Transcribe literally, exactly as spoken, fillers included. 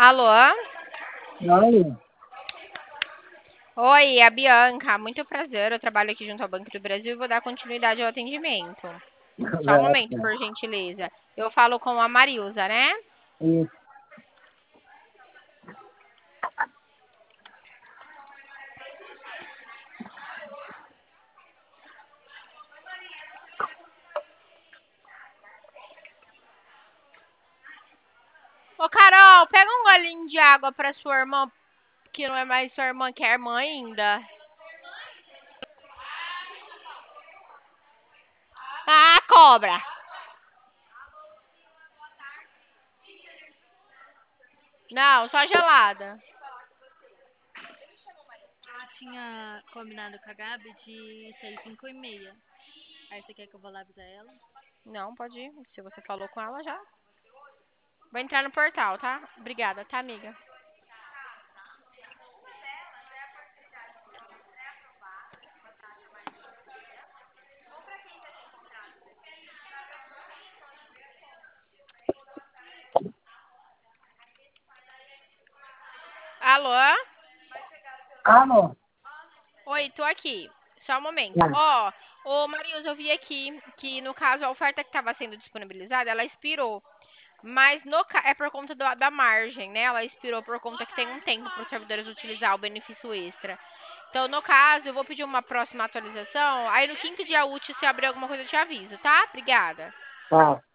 Alô? Oi, Oi, é a Bianca. Muito prazer. Eu trabalho aqui junto ao Banco do Brasil e vou dar continuidade ao atendimento. Só um momento, Rosa. por gentileza. Eu falo com a Marilza, né? Isso. Ô, Carol, pega um golinho de água pra sua irmã, que não é mais sua irmã, que é irmã ainda. Ah, cobra! Não, só gelada. Eu tinha combinado com a Gabi de sair cinco e meia. Aí você quer que eu vou lá avisar ela? Não, pode ir. Se você falou com ela já. Vou entrar no portal, tá? Obrigada, tá, amiga? Alô? Alô? Oi, tô aqui. Só um momento. Ah, Ó, ô Marilza, eu vi aqui que no caso a oferta que estava sendo disponibilizada, ela expirou. Mas no, ca- é por conta do- da margem, né? Ela expirou por conta que tem um tempo para os servidores utilizar o benefício extra. Então, no caso, eu vou pedir uma próxima atualização. Aí no quinto dia útil, se abrir alguma coisa, eu te aviso, tá? Obrigada. tá.